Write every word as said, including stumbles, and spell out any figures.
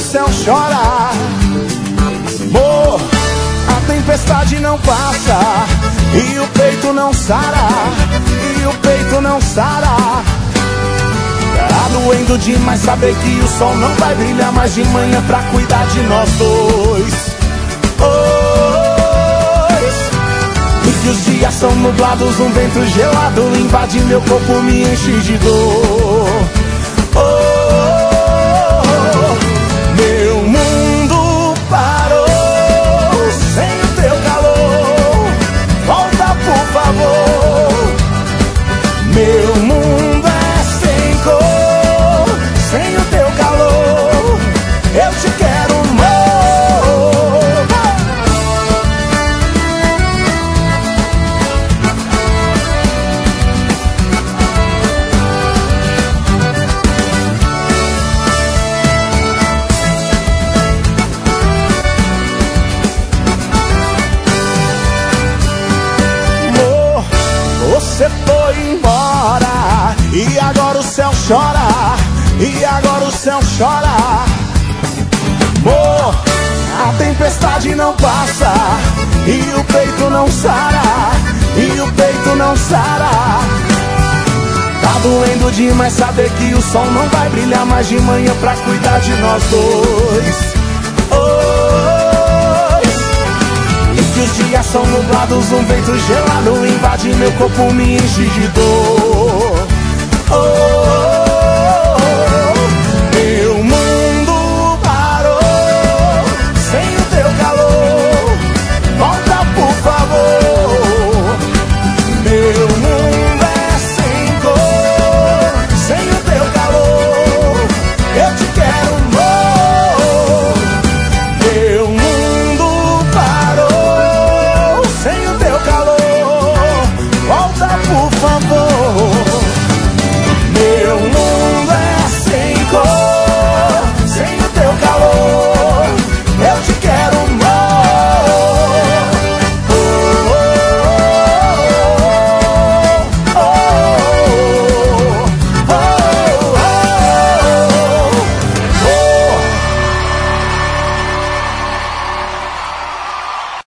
céu chora. Amor, a tempestade não passa e o peito não sara, e o peito não sara. Tá doendo demais saber que o sol não vai brilhar mais de manhã pra cuidar de nós dois. Oh, e que os dias são nublados, um vento gelado invade meu corpo, me enche de dor. Oh, meu mundo parou sem o teu calor. Volta por favor. Meu mundo é sem cor, sem o teu calor. Eu te quero, amor. Amor, você foi embora e agora o céu chora, e agora o céu chora. Amor, a tempestade não passa e o peito não sara, e o peito não sara. Tá doendo demais saber que o sol não vai brilhar mais de manhã pra cuidar de nós dois. Oh, e que os dias são nublados, um vento gelado invade meu corpo, me enche de dor. Oh,